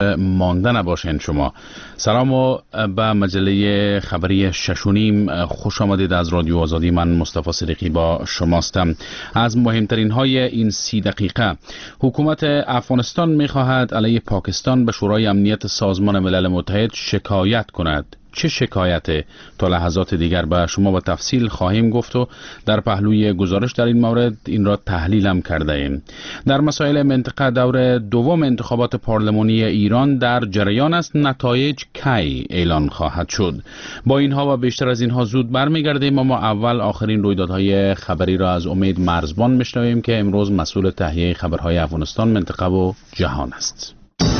مانده نباشین. شما سلام و به مجله خبری 6:30 خوش آمدید. از رادیو آزادی من مصطفی صدیقی با شماستم. از مهمترین های این 30 دقیقه: حکومت افغانستان می‌خواهد علیه پاکستان به شورای امنیت سازمان ملل متحد شکایت کند. چه شکایت؟ تا لحظات دیگر به شما با تفصیل خواهیم گفت و در پهلوی گزارش در این مورد این را تحلیل هم کرده ایم. در مسائل منطقه: دور دوم انتخابات پارلمانی ایران در جریان است. نتایج کی اعلان خواهد شد؟ با اینها و بیشتر از اینها زود برمیگردیم، اما اول آخرین رویدادهای خبری را از امید مرزبان میشنویم که امروز مسئول تهیه خبرهای افغانستان، منطقه و جهان است.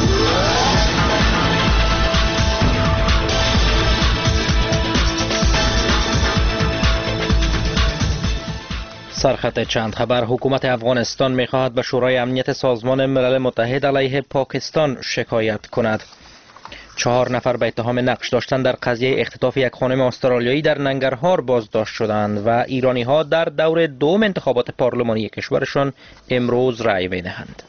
سرخط چند خبر: حکومت افغانستان می‌خواهد به شورای امنیت سازمان ملل متحد علیه پاکستان شکایت کند. 4 نفر به اتهام نقش داشتن در قضیه اختطاف یک خانم استرالیایی در ننگرهار بازداشت شدند و ایرانی‌ها در دور دوم انتخابات پارلمانی کشورشان امروز رأی می‌دهند.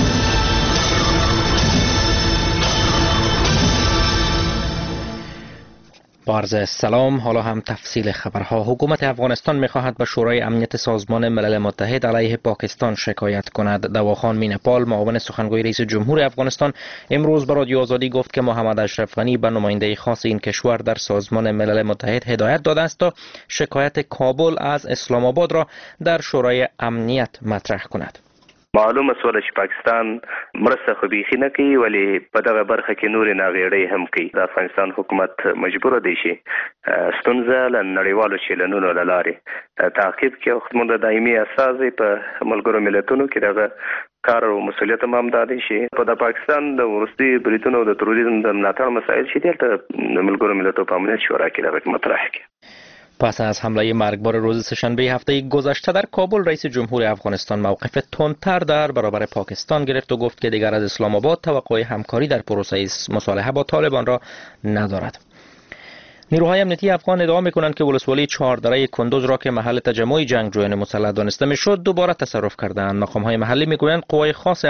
با عرض سلام، حالا هم تفصیل خبرها. حکومت افغانستان می‌خواهد به شورای امنیت سازمان ملل متحد علیه پاکستان شکایت کند. دواخان مینپال، معاون سخنگوی رئیس جمهور افغانستان، امروز به رادیو آزادی گفت که محمد اشرف غنی به نماینده خاص این کشور در سازمان ملل متحد هدایت داده است تا شکایت کابل از اسلام آباد را در شورای امنیت مطرح کند. معلومه سوله چې پاکستان مرسته خو بیخي نه کوي، ولی په دغه برخه کې نورې ناغېړۍ هم کوي. د افغانستان حکومت مجبور دی چې ستونزه له نړیوالو چیلنونو له لارې تعقیب کړي او خدمت د دایمي استازي په ملګرو ملتونو کې دغه کار او مسؤلیت هم دا دی چې په د پاکستان د وروستي بریتونو د تروریزم د ملاتړ مسایل چې دلته د ملګرو ملتونو په امنیت شورا کې دغه مطرح کړي. پس از حمله مرگبار روز سه‌شنبه هفته گذشته در کابل، رئیس جمهور افغانستان موقف تندتر در برابر پاکستان گرفت و گفت که دیگر از اسلام آباد توقع همکاری در پروسه مصالحه با طالبان را ندارد. نیروهای امنیتی افغان ادعا می‌کنند که ولسوالی 4 دره کندوز را که محل تجمع جنگجویان مسلح دانسته می‌شد دوباره تصرف کردند. مقام‌های محلی می‌گویند قوای خاص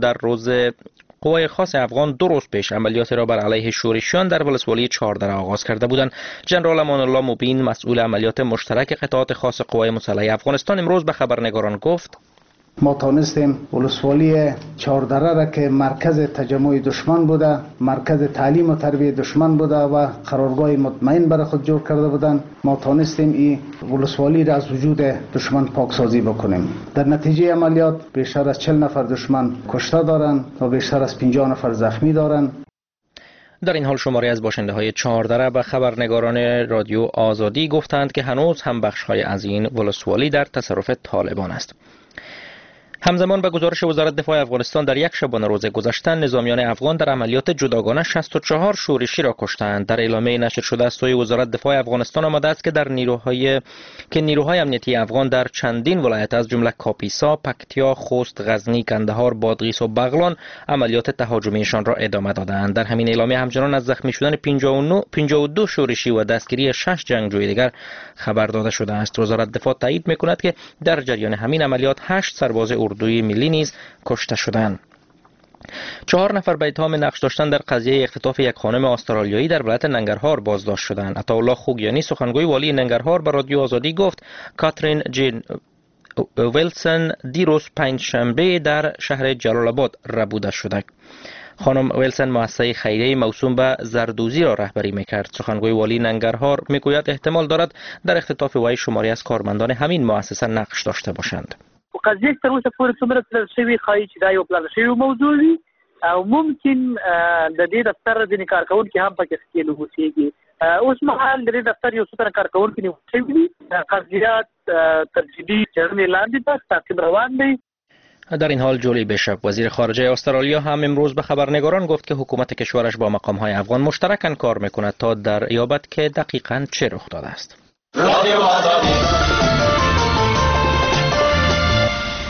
افغان 2 روز پیش عملیاتی را بر علیه شورشیان در ولسوالی 4 دره آغاز کرده بودند. ژنرال امان الله مبین، مسئول عملیات مشترک قطعات خاص قوای مسلح افغانستان، امروز به خبرنگاران گفت: ما تانستیم ولسوالی 4 دره را که مرکز تجمع دشمن بوده، مرکز تعلیم و تربیت دشمن بوده و قرارگاه مطمئن برای خود جور کرده بودند، ما تانستیم این ولسوالی را از وجود دشمن پاکسازی بکنیم. در نتیجه عملیات بیشتر از 40 نفر دشمن کشته دارند و بیشتر از 50 نفر زخمی دارند. در این حال شماری از باشنده‌های 4 دره به خبرنگاران رادیو آزادی گفتند که هنوز هم بخش‌های از این ولسوالی در تصرف طالبان است. همزمان به گزارش وزارت دفاع افغانستان، در یک شبانه روز گذشته نظامیان افغان در عملیات جداگانه 64 شورشی را کشتند. در اعلامیه نشر شده از سوی وزارت دفاع افغانستان آمده است که نیروهای امنیتی افغان در چندین ولایت از جمله کاپیسا، پکتیا، خوست، غزنی، کندهار، بادغیس و بغلان عملیات تهاجمیشان را ادامه دادند. در همین اعلامیه همچنان از زخمی شدن 52 شورشی و دستگیری 6 جنگجوی دیگر خبر داده شده است. وزارت دفاع تایید می‌کند که در جریان همین عملیات 8 سرباز اردوی ملی نیز کشته شدند. 4 نفر به اتهام نقش داشتن در قضیه اختطاف یک خانم استرالیایی در ولایت ننگرهار بازداشت شدند. عطاالله خوگیانی، سخنگوی والی ننگرهار، به رادیو آزادی گفت کاترین جین ویلسون دیروز پنجشنبه در شهر جلال آباد ربوده شده. خانم ویلسون مؤسسه خیریه موسوم به زردوزی را رهبری میکرد. سخنگوی والی ننگرهار میگوید احتمال دارد در اختطاف وی شماری از کارمندان همین مؤسسه نقش داشته باشند. قضیه تر اوسه پورې څومره تلل شوي ښایي چې دا یو پلان شوی موضوع وي او ممکن د دې دفتر ځینې کارکوونکي هم پکې ښکېل اوسېږي. اوس مهال د دې دفتر یو څو تنه کارکوونکي نیول شوي دي. قضیات تر جدي څېړنې لاندې ده، تعقیب روان دی. در این حال جولی بیشپ، وزیر خارجه استرالیا، هم امروز به خبرنگاران گفت که حکومت کشورش با مقام‌های افغان مشترکاً کار می‌کند تا دریابد که دقیقاً چه رخ داده است.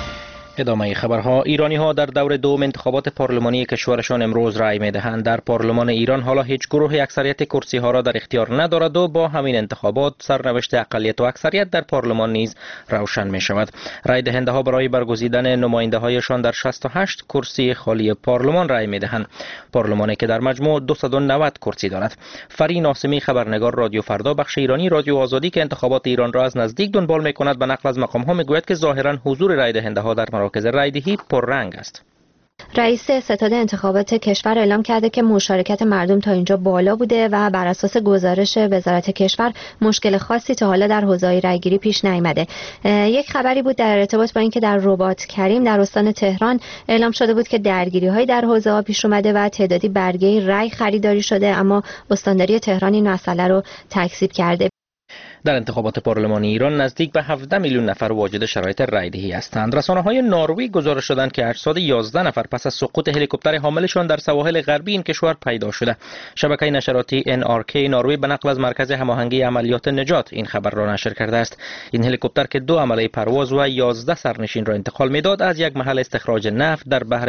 ادامه خبرها. ایرانی‌ها در دور دوم انتخابات پارلمانی کشورشان امروز رأی می‌دهند. در پارلمان ایران حالا هیچ گروهی اکثریت کرسی‌ها را در اختیار ندارد و با همین انتخابات سرنوشت اقلیت و اکثریت در پارلمان نیز روشن می‌شود. رأی دهنده‌ها برای برگزیدن نماینده‌هایشان در 68 کرسی خالی پارلمان رأی می‌دهند. پارلمانی که در مجموع 290 کرسی دارد. فری ناصمی، خبرنگار رادیو فردا بخش ایرانی رادیو آزادی که انتخابات ایران را از نزدیک دنبال می‌کند، به نقل از مقام‌ها می‌گوید که ظاهراً حضور رأی دهنده‌ها در مراکز رایدهی پررنگ است. رئیس ستاد انتخابات کشور اعلام کرده که مشارکت مردم تا اینجا بالا بوده و بر اساس گزارش وزارت کشور مشکل خاصی تا حالا در حوزه رایگیری پیش نیامده. یک خبری بود در ارتباط با اینکه در رباط کریم در استان تهران اعلام شده بود که درگیری‌های در حوزه ها پیش اومده و تعدادی برگه رای خریداری شده، اما استانداری تهران این مسئله رو تکذیب کرده. در انتخابات پارلمانی ایران نزدیک به 17 میلیون نفر واجد شرایط رایدهی هستند. رسانه‌های نروژ گزارش دادند که اجساد 11 نفر پس از سقوط هلیکوپتر حاملشان در سواحل غربی این کشور پیدا شده. شبکه نشراتی NRK نروژ به نقل از مرکز هماهنگی عملیات نجات این خبر را نشر کرده است. این هلیکوپتر که 2 عمله پرواز و 11 سرنشین را انتقال می‌داد، از یک محل استخراج نفت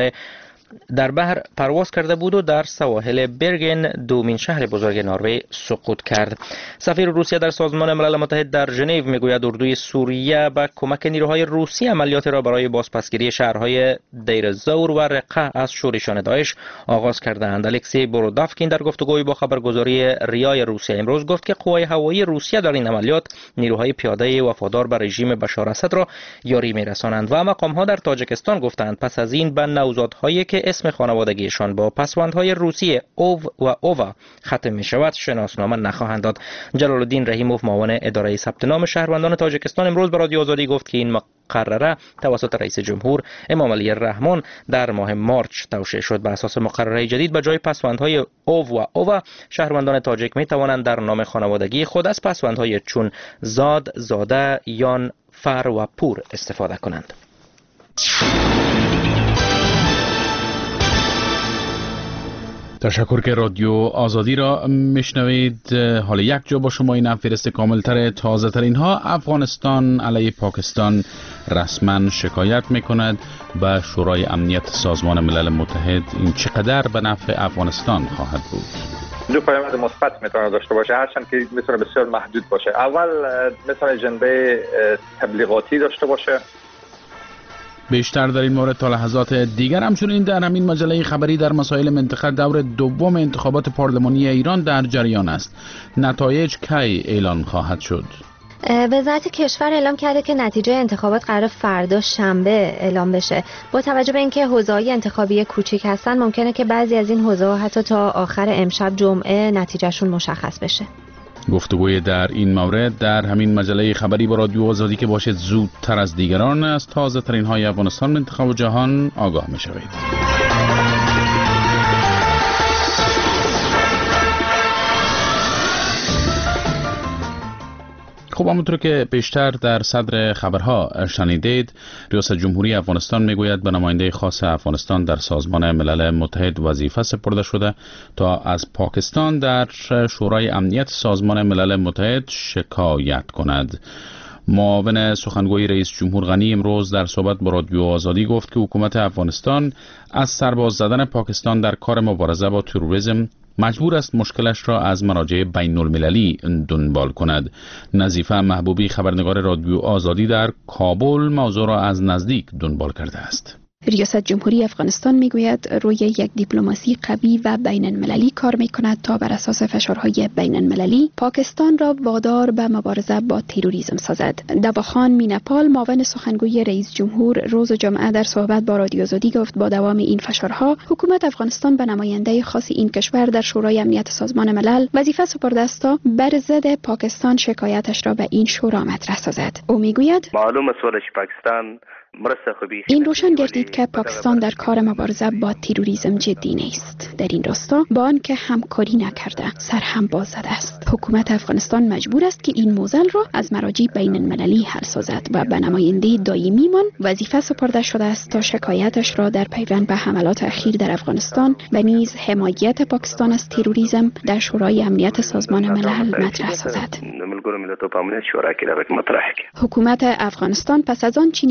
در بحر پرواز کرده بود و در سواحل برگن، دومین شهر بزرگ نروژ، سقوط کرد. سفیر روسیه در سازمان ملل متحد در ژنو میگوید اردوی سوریه با کمک نیروهای روسی عملیات را برای بازپسگیری شهرهای دیر زور و رقه از شورشان داعش آغاز کرده‌اند. الکسی برودافکین در گفتگوی با خبرگزاری ریای روسیه امروز گفت که قوای هوایی روسیه در این عملیات نیروهای پیاده وفادار به رژیم بشار اسد را یاری می‌رسانند. و مقام‌ها در تاجیکستان گفتند پس از این به نوزادهایی که اسم خانوادگیشان با پسوندهای روسی اوو و اووا ختم می شود شناسنامه نخواهند داد. جلال الدین رحیموف، معاون اداره ثبت نام شهروندان تاجیکستان، امروز به رادیو آزادی گفت که این مقرره توسط رئیس جمهور امام علی الرحمن در ماه مارچ توشیح شد. به اساس مقرره جدید به جای پسوندهای اوو و اووا، شهروندان تاجیک می توانند در نام خانوادگی خود از پسوندهای چون زاد، زاده، یان، فر و پور استفاده کنند. تشکر که رادیو آزادی را میشنوید. حالا یک جا با شما این فهرست کاملتر تازه ترین ها. افغانستان علیه پاکستان رسما شکایت میکند به شورای امنیت سازمان ملل متحد. این چقدر به نفع افغانستان خواهد بود؟ دو پیامد مثبت میتونه داشته باشه، هرچند که میتونه بسیار محدود باشه. اول میتونه جنبه تبلیغاتی داشته باشه. بیشتر در این مورد تا لحظات دیگر همچنین در همین مجله خبری در مسائل منطقه دور دوم انتخابات پارلمانی ایران در جریان است. نتایج کی اعلان خواهد شد؟ وزارت کشور اعلام کرده که نتیجه انتخابات قرار فردا شنبه اعلام بشه. با توجه به اینکه حوزه‌های انتخابی کوچیک هستن، ممکنه که بعضی از این حوزه‌ها حتی تا آخر امشب جمعه نتیجهشون مشخص بشه. گفتگوی در این مورد در همین مجله خبری با رادیو آزادی که باشد زودتر از دیگران از تازه ترین های افغانستان، منطقه و جهان آگاه می شوید. خب همونطور که بیشتر در صدر خبرها شنیدید، ریاست جمهوری افغانستان میگوید به نماینده خاص افغانستان در سازمان ملل متحد وظیفه سپرده شده تا از پاکستان در شورای امنیت سازمان ملل متحد شکایت کند. معاون سخنگوی رئیس جمهور غنی امروز در صحبت با رادیو آزادی گفت که حکومت افغانستان از سرباز زدن پاکستان در کار مبارزه با تروریسم مجبور است مشکلش را از مراجع بین المللی دنبال کند. نظیفه محبوبی، خبرنگار رادیو آزادی در کابل، موضوع را از نزدیک دنبال کرده است. ریاست جمهوری افغانستان میگوید روی یک دیپلماسی قوی و بین المللی کار میکند تا بر اساس فشارهای بین المللی پاکستان را وادار به مبارزه با تروریسم سازد. دواخان مینپال، معاون سخنگوی رئیس جمهور، روز جمعه در صحبت با رادیو آزادی گفت با دوام این فشارها حکومت افغانستان به نماینده خاص این کشور در شورای امنیت سازمان ملل وظیفه سپرده است تا بر ضد پاکستان شکایتش را به این شورا مطرح سازد. او میگوید معلوم است که پاکستان این روشن گردید که پاکستان در کار مبارزه با تروریسم جدی نیست. در این راستا با آنکه همکاری نکرده سر هم باز زده است. حکومت افغانستان مجبور است که این موضوع را از مراجع بین المللی حل سازد و به نماینده دائمیمان وظیفه سپرده شده است تا شکایتش را در پیوند به حملات اخیر در افغانستان و نیز حمایت پاکستان از تروریسم در شورای امنیت سازمان ملل مطرح سازد. حکومت افغانستان پس از آن چنین موضوعی را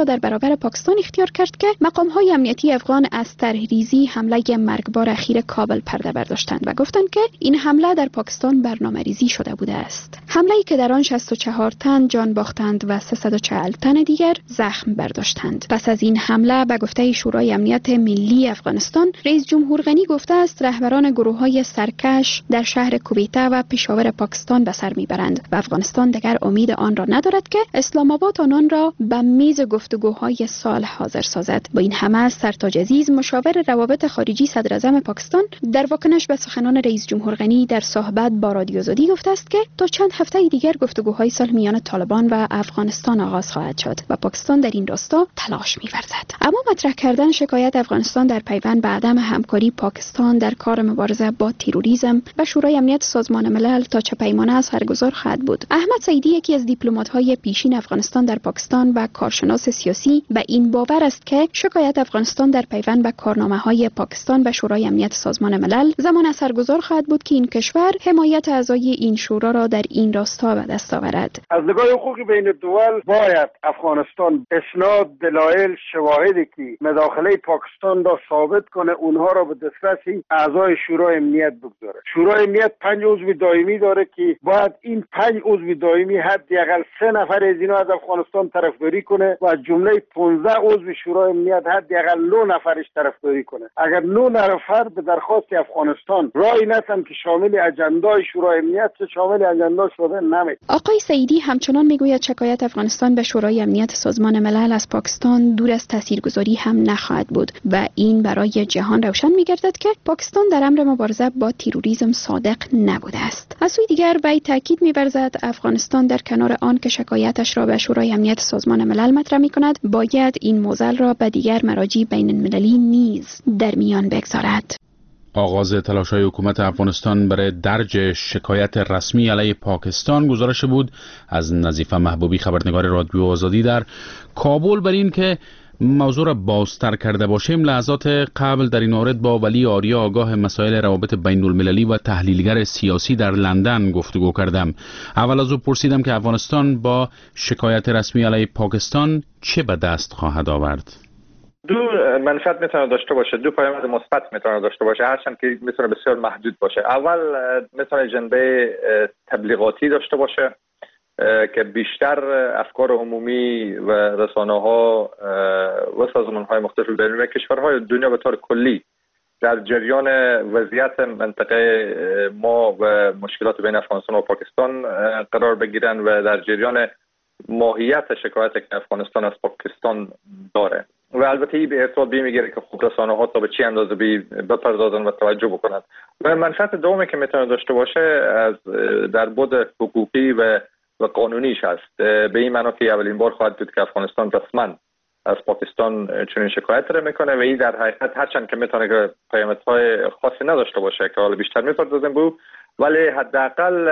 در برابر پاکستان اختیار کرد که مقام‌های امنیتی افغان از طرح‌ریزی حمله مرگبار اخیر کابل پرده برداشتند و گفتند که این حمله در پاکستان برنامه‌ریزی شده بوده است. حمله‌ای که در آن 64 تن جان باختند و 340 تن دیگر زخم برداشتند. پس از این حمله به گفته شورای امنیت ملی افغانستان، رئیس جمهور غنی گفته است رهبران گروه‌های سرکش در شهر کویته و پشاور پاکستان به سر میبرند و افغانستان دیگر امید آن را ندارد که اسلام آباد آنان را به میز گفتگوهای صلح حاضر سازد. با این همه سرتاج عزیز مشاور روابط خارجی صدر اعظم پاکستان در واکنش به سخنان رئیس جمهور غنی در صحبت با رادیو آزادی گفته است که تا چند هفته دیگر گفتگوهای صلح میان طالبان و افغانستان آغاز خواهد شد و پاکستان در این راستا تلاش می‌ورزد. اما مطرح کردن شکایت افغانستان در پیوند به عدم همکاری پاکستان در کار مبارزه با تروریسم و شورای امنیت سازمان ملل تا چه پیمانه اثرگذار خواهد بود. احمد سعیدی، یکی از دیپلمات‌های پیشین افغانستان در پاکستان و کارشناس سیاسی، به این باور است که شکایت افغانستان در پیوند به کارنامه‌های پاکستان و شورای امنیت سازمان ملل زمان اثرگذار خواهد بود که این کشور حمایت اعضای این شورا را در این راستا به دست آورد. از نگاه حقوقی بین الدول باید افغانستان اسناد، دلایل، شواهدی که مداخله پاکستان را ثابت کنه اونها را به دسترس اعضای شورای امنیت بگذاره. شورای امنیت 5 عضو دائمی داره که باید این 5 عضو دائمی حداقل 3 نفر از اینا از افغانستان طرفداری کنه و جمله 15 عضو شورای امنیت حداقل 9 نفرش طرفداری کنه. اگر 9 نفر به درخواست افغانستان رای ندن که شامل اجندای شورای امنیت شامل اجندا شده نمیشه. آقای سعیدی همچنان میگوید شکایت افغانستان به شورای امنیت سازمان ملل از پاکستان دور از تاثیرگذاری هم نخواهد بود و این برای جهان روشن میگردد که پاکستان در امر مبارزه با تروریسم صادق نبوده است. از سوی دیگر وی تاکید می‌ورزد افغانستان در کنار آن که شکایتش را به شورای امنیت سازمان ملل مطرح می‌کند، باید این موضوع را به دیگر مراجع بین‌المللی نیز در میان بگذارد. آغاز تلاش‌های حکومت افغانستان برای درج شکایت رسمی علیه پاکستان گزارش بود از نظیفه محبوبی، خبرنگار رادیو آزادی در کابل، بر این که موضوع را بازتر کرده باشیم. لحظات قبل در این مورد با ولی آریا، آگاه مسائل روابط بین المللی و تحلیلگر سیاسی در لندن گفتگو کردم. اول از او پرسیدم که افغانستان با شکایت رسمی علیه پاکستان چه به دست خواهد آورد. دو منفعت میتونه داشته باشه، دو پیامد مثبت میتونه داشته باشه، هرچند که میتونه بسیار محدود باشه. اول میتونه جنبه تبلیغاتی داشته باشه که بیشتر افکار عمومی و رسانه‌ها و سازمان‌های مختلف بین کشورهای دنیا به طور کلی در جریان وضعیت منطقه ما و مشکلات بین افغانستان و پاکستان قرار بگیرن و در جریان ماهیت شکایتی که افغانستان از پاکستان داره و البته این به ارتباط میگیره که خود رسانه‌ها تا به چه اندازه بپردازن و توجه بکنند. و منفعت دومی که میتونه داشته باشه از در بعد حقوقی و قانونیش هست، به این معنی که اولین بار خواهد بود که افغانستان رسما از پاکستان چنین شکایت را میکنه و این در حقیقت هرچند که میتونه که پیامدهای خاصی نداشته باشه که حالا بیشتر میپردازیم به او، ولی حداقل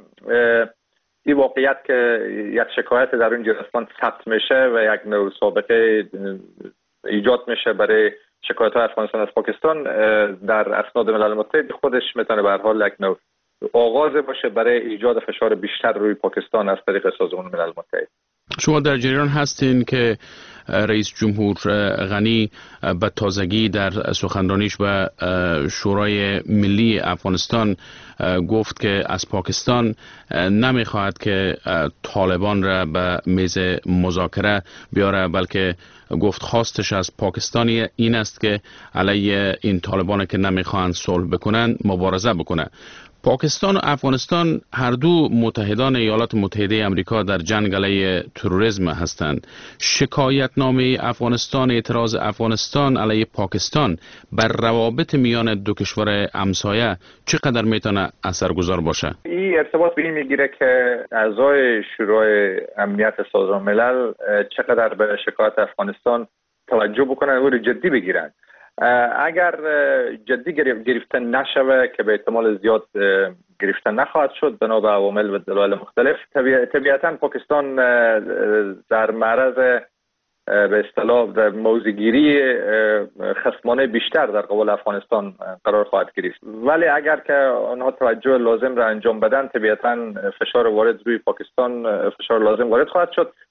این واقعیت که یک شکایت در اونجا رسما ثبت میشه و یک نوع سابقه ایجاد میشه برای شکایت های افغانستان از پاکستان در اسناد ملل متحد، خودش میتونه به هر حال یک نوع آغاز باشه برای ایجاد فشار بیشتر روی پاکستان از طریق سازمان ملل متحد. شما در جریان هستین که رئیس جمهور غنی به تازگی در سخنرانیش به شورای ملی افغانستان گفت که از پاکستان نمیخواهد که طالبان را به میز مذاکره بیاره، بلکه گفت خواستش از پاکستانی این است که علیه این طالبان که نمیخواهند صلح بکنن مبارزه بکنه. پاکستان و افغانستان هر دو متحدان ایالات متحده آمریکا در جنگ علیه تروریسم هستند. شکایتنامه افغانستان، اعتراض افغانستان علیه پاکستان بر روابط میان دو کشور همسایه چقدر میتونه اثرگذار باشه؟ این ارتباط به این میگیره که اعضای شورای امنیت سازمان ملل چقدر به شکایت افغانستان توجه بکنن و جدی بگیرن. اگر جدی گرفته نشوه که به احتمال زیاد گرفته نخواهد شد بنا به عوامل و دلایل مختلف، طبیعتا پاکستان در معرض به اصطلاح در موضع‌گیری خصمانه بیشتر در قبال افغانستان قرار خواهد گرفت. ولی اگر که آنها توجه لازم را انجام بدن، طبیعتا فشار وارد روی پاکستان فشار لازم وارد خواهد شد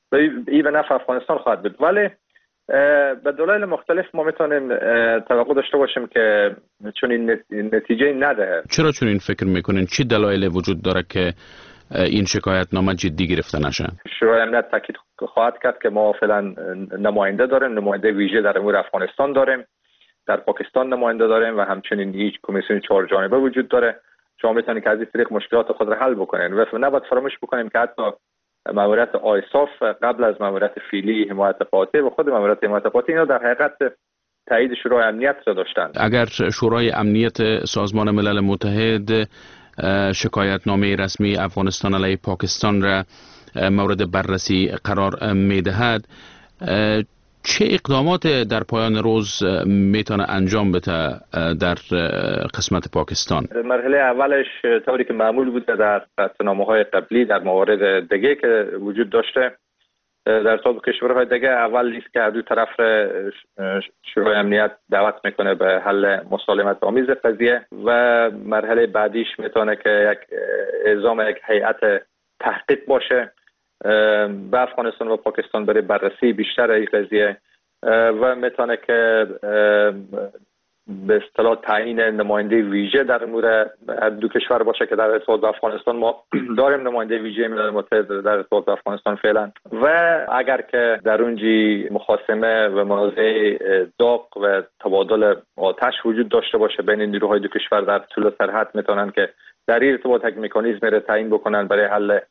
و این به نفع افغانستان خواهد بود. ولی به دلایل مختلف ما میتونیم توقع داشته باشیم که چون این نتیجه نده. چرا چون این فکر میکنین؟ چی دلایل وجود داره که این شکایتنامه جدی گرفته نشه؟ شورای امنیت تاکید خواهد کرد که ما فعلا نماینده داریم، نماینده ویژه در امور افغانستان داریم، در پاکستان نماینده داریم و همچنین هیچ کمیسیون 4 جانبه وجود داره. شما میتونید که از این طریق مشکلات خود را حل بکنین و نباید فراموش بکنیم که حتی ماموریت آیساف قبل از ماموریت فیلی حمایت قاطع و خود ماموریت حمایت قاطع اینا در حقیقت تایید شورای امنیت را داشتند. اگر شورای امنیت سازمان ملل متحد شکایتنامه رسمی افغانستان علیه پاکستان را مورد بررسی قرار میدهد، چه اقدامات در پایان روز میتونه انجام بده در قسمت پاکستان؟ مرحله اولش طوری که معمول بوده در قطعنامه‌های قبلی در موارد دیگه که وجود داشته در طول کشورهای دیگه، اول لیست که دو طرف شورای امنیت دعوت میکنه به حل مسالمت آمیز قضیه و مرحله بعدیش میتونه که یک اعزام یک هیئت تحقیق باشه به افغانستان و پاکستان برای بررسی بیشتر این قضیه و میتونه که به اصطلاح تعیین نماینده ویژه در امور دو کشور باشه که در ارتباط با افغانستان ما داریم نماینده ویژه ملل متحد در ارتباط با افغانستان فعلا و اگر که در اونجی مخاصمه و منازعه داغ و تبادل آتش وجود داشته باشه بین نیروهای دو کشور در طول سرحد، میتونن که در این ارتباط یک مکانیزم را تعیین بکنن برای حل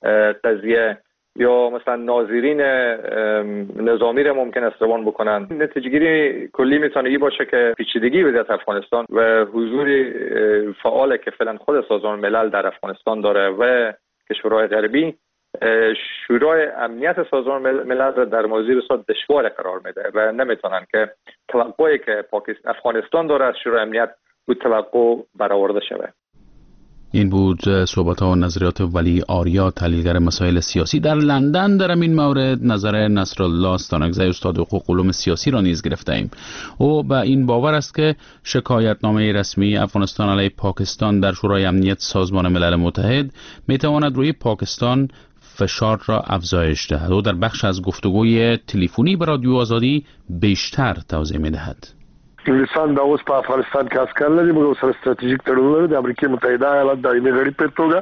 قضیه یا مثلا ناظرین نظامی را ممکن است روان بکنن. نتیجه گیری کلی میتونه این باشه که پیچیدگی وضعیت افغانستان و حضور فعال که فعلا خود سازمان ملل در افغانستان داره و کشورهای غربی شورای امنیت سازمان ملل را در موضوع بسیار دشوار قرار میده و نمیتونن که توقعی که افغانستان داره از شورای امنیت بود توقع برآورده شود. این بود صحبت‌ها و نظریات ولی آریا، تحلیلگر مسائل سیاسی در لندن. در این مورد نظر نصرالله استانکزی استاد حقوق علوم سیاسی را نیز گرفته‌ایم. او به این باور است که شکایتنامه رسمی افغانستان علیه پاکستان در شورای امنیت سازمان ملل متحد می‌تواند روی پاکستان فشار را افزایش دهد. او در بخش از گفتگوی تلفنی به رادیو آزادی بیشتر توضیح می‌دهد. انګلیسان دا اوس په افغانستان کې عسکر لري، موږ سره ستراتیژیک تړون لري د امریکا متحده ایالات دایمي غړي په توګه.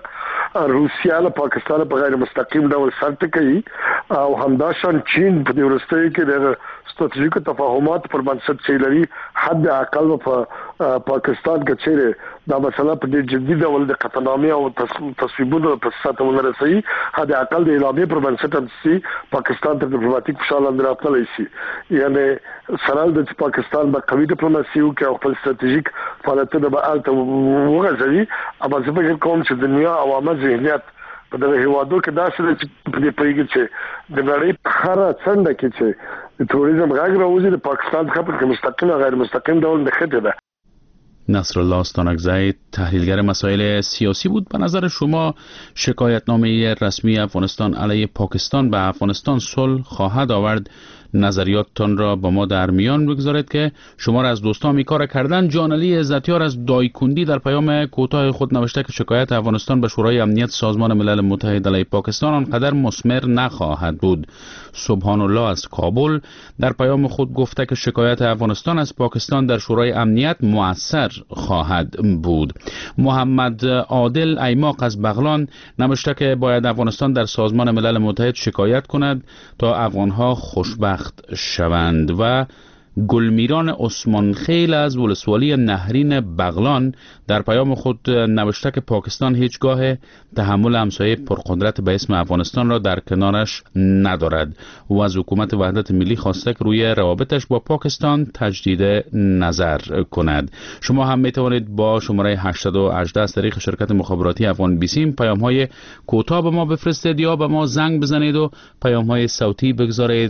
روسیا له پاکستان په غیر مستقیم ډول سر ټکوي او همداشان چین په دې وروستیو کې د ستراتیژیکو تفاهمات پر بنسټ چې لري حد اقل په پاکستان کې چیرې دا مسله په دې جدي ډول د قطعنامې او تصویبونو په ساتلو رسي، حد اقل د اعلامیې پر بنسټ هم پاکستان ته ډیپلوماټیک فشار لاندې راتللی شي. یعنی سره د پاکستان به قوي ډیپلوماسي او کې خپل ستراتیژیک فعالیتونه به الته وغځوي. اما زه فکر کوم چې دنیا عوامه ذهنیت په دغه هیوادو کې داسې ده چې په دې پیږي چې د نړۍ په هره څنډه کې چې د توریزم غږ راوځي د پاکستان څخه په مستقیم او غیر مستقیم ډول نښته ده. نصرالله استانکزی تحلیلگر مسائل سیاسی بود. به نظر شما شکایتنامه رسمی افغانستان علیه پاکستان به افغانستان صلح خواهد آورد؟ نظریاتتان را با ما در میان بگذارید که شما را از دوستان می کار کردن. جانعلی عزتیار از دایکندی در پیام کوتاه خود نوشته که شکایت افغانستان به شورای امنیت سازمان ملل متحد علیه پاکستان آنقدر مثمر نخواهد بود. سبحان الله از کابل در پیام خود گفته که شکایت افغانستان از پاکستان در شورای امنیت مؤثر خواهد بود. محمد عادل ایماق از بغلان نوشته که باید افغانستان در سازمان ملل متحد شکایت کند تا افغانها خوشبخت شوند. و گلمیران عثمان خیل از ولسوالی نهرین بغلان در پیام خود نوشته که پاکستان هیچگاه تحمل همسایه پرقدرت به اسم افغانستان را در کنارش ندارد و از حکومت وحدت ملی خواسته که روی روابطش با پاکستان تجدید نظر کند. شما هم می توانید با شماره 818 از طریق شرکت مخابراتی افغان بیسیم پیام های کوتاه به ما بفرستید یا به ما زنگ بزنید و پیام های صوتی بگذارید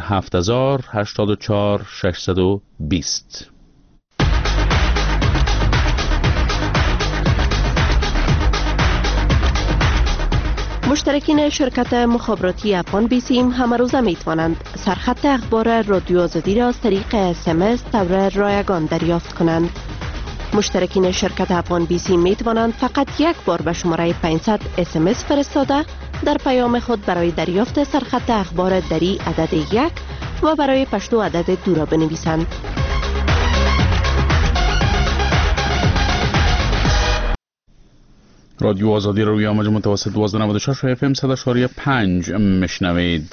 07000 84 620. مشترکین شرکت مخابراتی افغان بیسیم همه روزه می توانند سرخط اخبار رادیو آزادی را از طریق SMS طور رایگان دریافت کنند. مشترکین شرکت افغان بیسیم می توانند فقط یک بار به شماره 500 SMS فرستاده در پیام خود برای دریافت سرخط اخبار دری عدد 1 و برای پشتو عدد 2 را بنویسند. رادیو آزادی روی امواج متوسط 1296 و FM 100.5 میشنوید.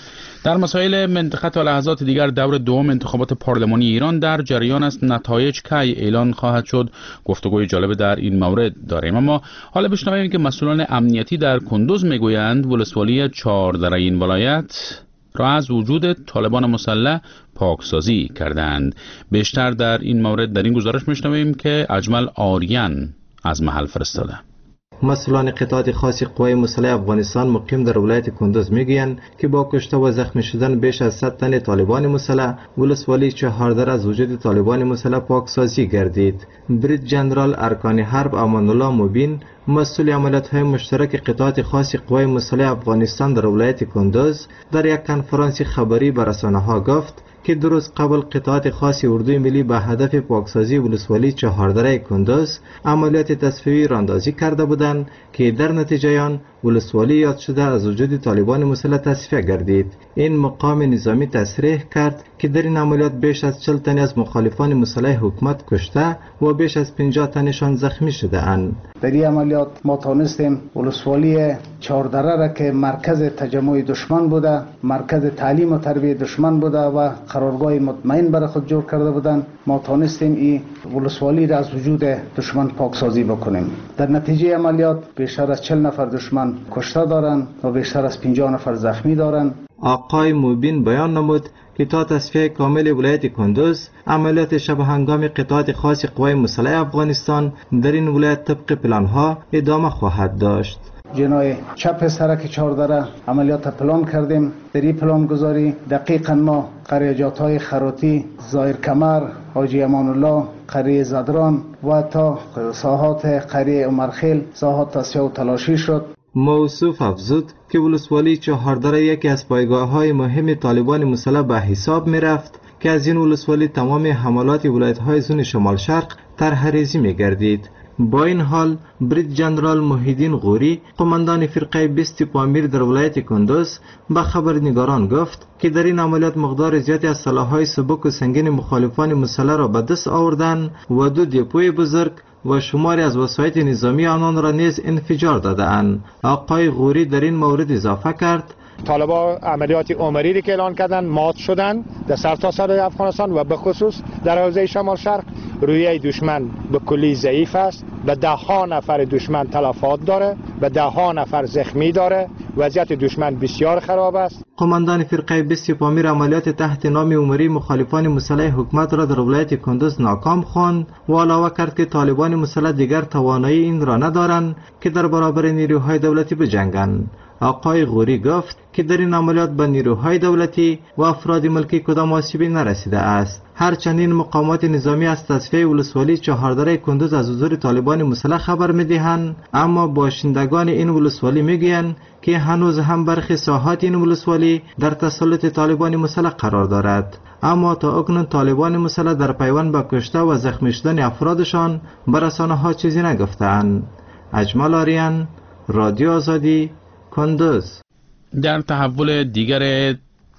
در مسائل منطقه تا لحظات دیگر دور دوم انتخابات پارلمانی ایران در جریان است. نتایج کی اعلان خواهد شد؟ گفتگوی جالب در این مورد داریم. اما حالا بشنویم که مسئولان امنیتی در کندوز میگویند ولسوالی چهاردره این ولایت را از وجود طالبان مسلح پاکسازی کردند. بیشتر در این مورد در این گزارش میشنویم که اجمل آریان از محل فرستاده. مسئولان قطاعات خاص قوای مسلح افغانستان مقیم در ولایت کندوز میگویند که با کشته و زخمی شدن بیش از 100 تن طالبان مسلح ولسوالی چهاردره از وجود طالبان مسلح پاکسازی گردید. بریگادیر جنرال ارکان حرب امان الله مبین مسئول عملیات‌های مشترک قطاعات خاص قوای مسلح افغانستان در ولایت کندوز در یک کنفرانس خبری به رسانه‌ها گفت که 2 روز قبل قطاعات خاص اردوی ملی به هدف پاکسازی ولسوالی چهاردره کندوز عملیات تصفیه‌ای راندازی کرده بودند که در نتیجه آن ولسوالی یاد شده از وجود طالبان مسلح تصفیه گردید. این مقام نظامی تصریح کرد که در این عملیات بیش از 40 تن از مخالفان مسلح حکومت کشته و بیش از 50 تنشان زخمی شده اند. در این عملیات ما توانستیم ولسوالی چهاردره را که مرکز تجمع دشمن بوده، مرکز تعلیم و تربیت دشمن بوده و قرارگاه مطمئن برای خود جور کرده بودند، ما توانستیم این ولسوالی را از وجود دشمن پاکسازی بکنیم. در نتیجه عملیات بیشتر از 40 نفر دشمن کشته دارند و بیشتر از 50 نفر زخمی دارند. آقای مبین بیان نمود که تا تصفیه کامل ولایت کندوز عملیات شب هنگام قطاعات خاص قوای مسلح افغانستان در این ولایت طبق پلان‌ها ادامه خواهد داشت. جنای چپ سرک چهاردره عملیات پلان کردیم. در این پلان گذاری دقیقاً ما قریجات‌های خراتی، زایر کمر، حاجی امان الله، قریه زدران و تا ساحات قریه عمرخیل ساحات تصفیه و تلاشی شد. موصوف افزود که ولسوالی چهاردره یکی از پایگاه‌های مهم طالبان مسلح به حساب می‌رفت که از این ولسوالی تمام حملات ولایت‌های زون شمال شرق طرح‌ریزی می‌گردید. با این حال بریگادیر جنرال محیدین غوری قماندان فرقه 20 پامیر در ولایت کندوز به خبرنگاران گفت که در این عملیات مقدار زیادی از سلاح‌های سبک و سنگین مخالفان مسلح را به دست آوردند و 2 دپوی بزرگ و شماری از وسایط نظامی آنان را نیز انفجار دادند. آقای غوری در این مورد اضافه کرد طالبان عملیات عمری که اعلان کردن مات شدن در سرتاسر افغانستان و به خصوص در حوزه شمال شرق. رویه دشمن به کلی ضعیف است، به 10 نفر دشمن تلفات داره، به 10 نفر زخمی داره. وضعیت دشمن بسیار خراب است. قماندان فرقه 20 پامیر عملیات تحت نام عمری مخالفان مسلح حکومت را در ولایت کندوز ناکام خواند و علاوه کرد که طالبان مسلح دیگر توانایی این را ندارند که در برابر نیروهای دولتی بجنگند. آقای غوری گفت که در این عملیات به نیروهای دولتی و افراد ملکی کدام آسیبی نرسیده است. هرچند این مقامات نظامی از تصفیه ولسوالی چهاردره کندوز از حضور طالبان مسلح خبر می‌دهند، اما باشندگان این ولسوالی میگویند که هنوز هم برخی ساحات این ولسوالی در تسلط طالبان مسلح قرار دارد. اما تا اکنون طالبان مسلح در پیوند به کشته و زخمی شدن افرادشان به رسانه‌ها چیزی نگفتند. اجمل آریان، رادیو آزادی، کندوز. در تحول دیگر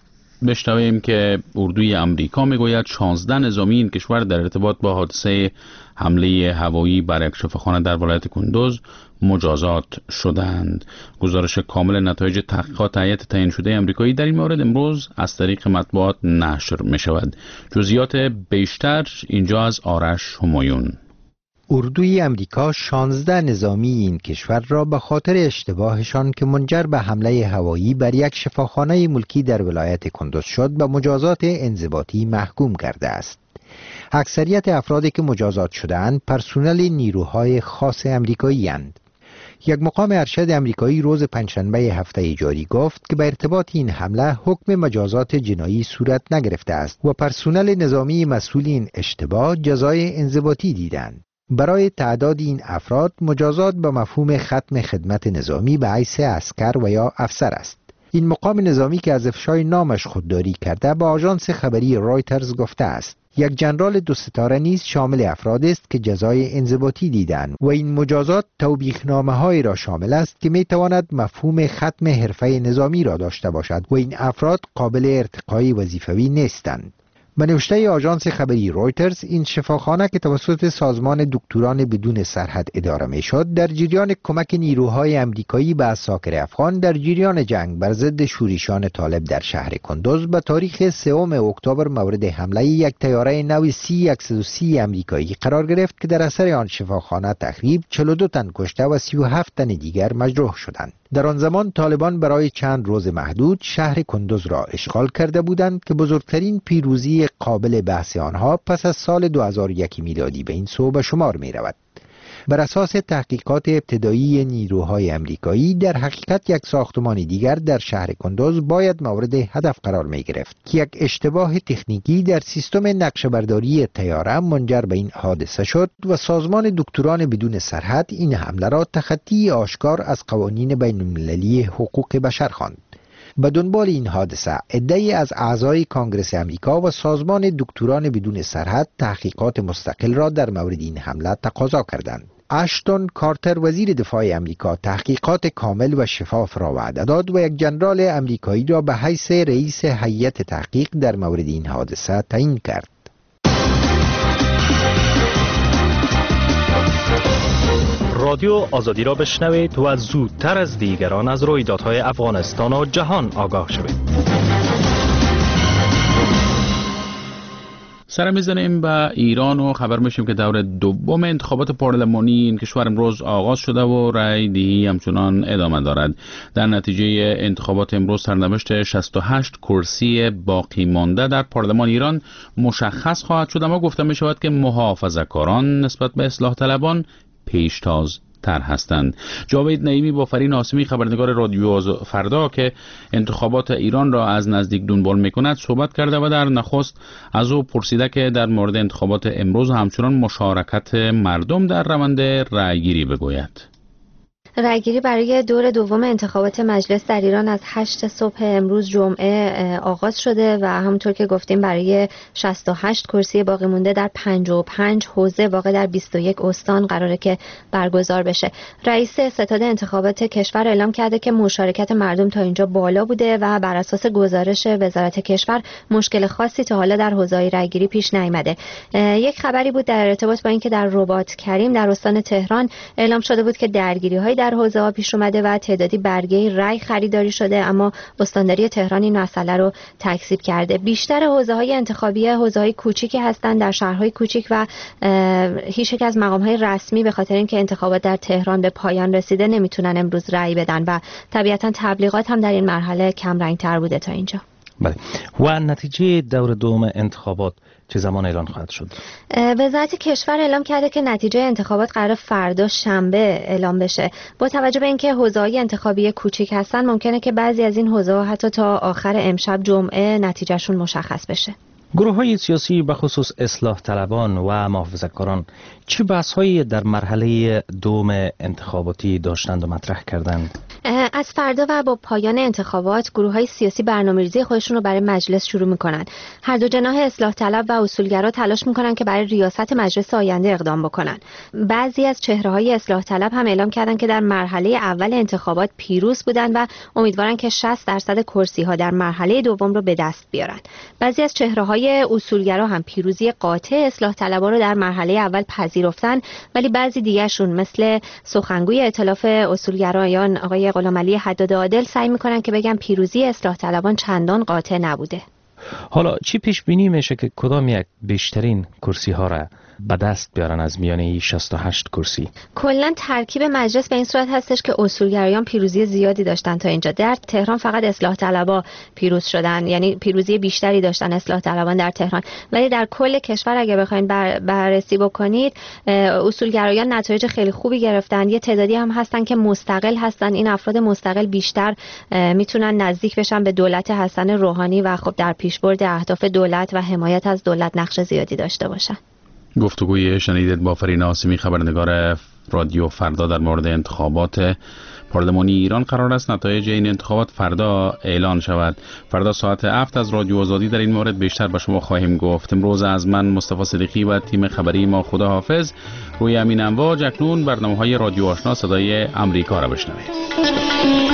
بشنویم که اردوی امریکا میگوید 16 نظامی این کشور در ارتباط با حادثه حمله هوایی بر یک شفاخانه در ولایت کندوز مجازات شدند. گزارش کامل نتایج تحقیقات هیئت تعیین شده آمریکایی در این مورد امروز از طریق مطبوعات نشر می شود. جزئیات بیشتر اینجا از آرش همایون. اردوی امریکا 16 نظامی این کشور را به خاطر اشتباهشان که منجر به حمله هوایی بر یک شفاخانه ملکی در ولایت کندوز شد به مجازات انضباطی محکوم کرده است. اکثریت افرادی که مجازات شدند پرسنل نیروهای خاص امریکایی اند. یک مقام ارشد امریکایی روز پنجشنبه هفته جاری گفت که به ارتباط این حمله حکم مجازات جنایی صورت نگرفته است و پرسنل نظامی مسئول این اشتباه جزای انضباطی دیدند. برای تعداد این افراد مجازات به مفهوم ختم خدمت نظامی به حیث عسکر و یا افسر است. این مقام نظامی که از افشای نامش خودداری کرده با آژانس خبری رایترز گفته است یک ژنرال 2 ستاره نیز شامل افراد است که جزای انضباطی دیدند و این مجازات توبیخنامه‌هایی را شامل است که می‌تواند مفهوم ختم حرفه نظامی را داشته باشد و این افراد قابل ارتقای وظیفوی نیستند. به نوشته آژانس خبری رویترز، این شفاخانه که توسط سازمان دکتران بدون سرحد اداره میشد در جریان کمک نیروهای امریکایی به عساکر افغان در جریان جنگ بر ضد شورشیان طالب در شهر کندوز به تاریخ 3 اکتبر مورد حمله یک طیاره نو C-130 امریکایی قرار گرفت که در اثر آن شفاخانه تخریب 42 تن کشته و 37 تن دیگر مجروح شدند. در آن زمان طالبان برای چند روز محدود شهر کندوز را اشغال کرده بودند که بزرگترین پیروزی قابل بحث آنها پس از سال 2001 میلادی به این سو به شمار می رود. بر اساس تحقیقات ابتدایی نیروهای امریکایی، در حقیقت یک ساختمان دیگر در شهر کندوز باید مورد هدف قرار می گرفت که یک اشتباه تکنیکی در سیستم نقشه‌برداری طیاره منجر به این حادثه شد و سازمان دکتران بدون سرحد این حمله را تخطی آشکار از قوانین بین المللی حقوق بشر خواند. به دنبال این حادثه، عده‌ای از اعضای کانگرس امریکا و سازمان دکتران بدون سرحد تحقیقات مستقل را در مورد این حمله تقاضا کردند. اشتون کارتر وزیر دفاع امریکا تحقیقات کامل و شفاف را وعده داد و یک ژنرال امریکایی را به حیث رئیس هیئت تحقیق در مورد این حادثه تعیین کرد. رادیو آزادی را بشنوید و زودتر از دیگران از رویدادهای افغانستان و جهان آگاه شوید. سر میزنیم به ایران و خبر میشیم که دور دوم انتخابات پارلمانی این کشور امروز آغاز شده و رای دهی همچنان ادامه دارد. در نتیجه انتخابات امروز سرنوشت 68 کرسی باقی مانده در پارلمان ایران مشخص خواهد شد، اما گفته می شود که محافظه‌کاران نسبت به اصلاح طلبان پیشتاز تر هستند. جاوید نعیمی با فرین عاصمی خبرنگار رادیو فردا که انتخابات ایران را از نزدیک دنبال میکند صحبت کرده و در نخست از او پرسیده که در مورد انتخابات امروز همچنان مشارکت مردم در روند رأیگیری بگوید. رأیگیری برای دور دوم انتخابات مجلس در ایران از 8 صبح امروز جمعه آغاز شده و همونطور که گفتیم برای 68 کرسی باقی مونده در 55 حوزه واقع در 21 استان قراره که برگزار بشه. رئیس ستاد انتخابات کشور اعلام کرده که مشارکت مردم تا اینجا بالا بوده و بر اساس گزارش وزارت کشور مشکل خاصی تا حالا در حوزه‌های رأیگیری پیش نیامده. یک خبری بود در ارتباط با اینکه در رباط کریم در استان تهران اعلام شده بود که درگیری‌های در حوزه ها پیش اومده و تعدادی برگه رای خریداری شده، اما استانداری تهران این مسئله رو تکذیب کرده. بیشتر حوزه های انتخابی حوزه های کوچیکی هستند در شهرهای کوچیک و هیچ یک از مقام های رسمی به خاطر اینکه انتخابات در تهران به پایان رسیده نمیتونن امروز رای بدن و طبیعتا تبلیغات هم در این مرحله کم رنگ تر بوده تا اینجا. بله. و نتیجه دور دوم انتخابات چه زمان اعلان خواهد شد؟ وزارت کشور اعلام کرده که نتیجه انتخابات قرار فردا شنبه اعلام بشه. با توجه به اینکه حوزه‌های انتخابی کوچیک هستن ممکنه که بعضی از این حوزه‌ها حتی تا آخر امشب جمعه نتیجهشون مشخص بشه. گروه‌های سیاسی به خصوص اصلاح طلبان و محافظه‌کاران چه بحث‌هایی در مرحله دوم انتخاباتی داشتند و مطرح کردند؟ از فردا و با پایان انتخابات گروه‌های سیاسی برنامه‌ریزی خودشون رو برای مجلس شروع می‌کنن. هر دو جناح اصلاح طلب و اصولگرا تلاش می‌کنن که برای ریاست مجلس آینده اقدام بکنن. بعضی از چهره‌های اصلاح طلب هم اعلام کردن که در مرحله اول انتخابات پیروز بودن و امیدوارن که 60% کرسی‌ها در مرحله دوم رو به دست بیارن. بعضی از چهره‌های اصولگرا هم پیروزی قاطع اصلاح طلب‌ها رو در مرحله اول پذیرفتن، ولی بعضی دیگه‌شون مثل سخنگوی ائتلاف اصولگرایان آقای غلامعلی حداد عادل سعی میکنن که بگن پیروزی اصلاح طلبان چندان قاطع نبوده. حالا چی پیش بینی میشه که کدام یک بیشترین کرسی ها را به دست بیارن از میانه 68 کرسی؟ کلا ترکیب مجلس به این صورت هستش که اصولگرایان پیروزی زیادی داشتن تا اینجا. در تهران فقط اصلاح طلبا پیروز شدن، یعنی پیروزی بیشتری داشتن اصلاح طلبان در تهران، ولی در کل کشور اگه بخواید بررسی بکنید اصولگرایان نتایج خیلی خوبی گرفتن. یه تعدادی هم هستن که مستقل هستن. این افراد مستقل بیشتر میتونن نزدیک بشن به دولت حسن روحانی و خب در پیشبرد اهداف دولت و حمایت از دولت نقش زیادی داشته باشن. گفتگوی شنیدید با فرین عاصمی خبرنگار رادیو فردا در مورد انتخابات پارلمانی ایران قرار است نتایج این انتخابات فردا اعلان شود. فردا ساعت 7 از رادیو آزادی در این مورد بیشتر به شما خواهیم گفت. امروز از من مصطفی صدیقی و تیم خبری ما خداحافظ. روی امین امواج اکنون برنامه‌های رادیو آشنا صدای امریکا را بشنوید.